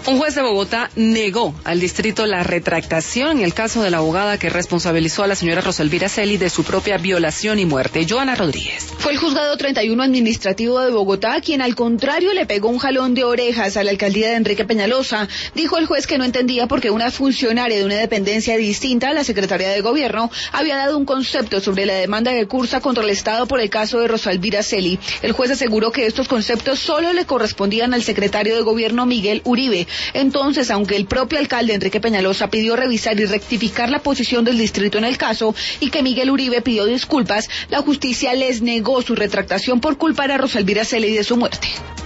Un juez de Bogotá negó al distrito la retractación en el caso de la abogada que responsabilizó a la señora Rosalvira Celi de su propia violación y muerte. Joana Rodríguez. Fue el juzgado 31 administrativo de Bogotá quien al contrario le pegó un jalón de orejas a la alcaldía de Enrique Peñalosa. Dijo el juez que no entendía por qué una funcionaria de una dependencia distinta a la Secretaría de Gobierno había dado un concepto sobre la demanda que cursa contra el Estado por el caso de Rosalvira Celi. El juez aseguró que estos conceptos solo le correspondían al secretario de Gobierno Miguel Uribe. Entonces, aunque el propio alcalde Enrique Peñalosa pidió revisar y rectificar la posición del distrito en el caso y que Miguel Uribe pidió disculpas, la justicia les negó su retractación por culpar a Rosalvira Celi de su muerte.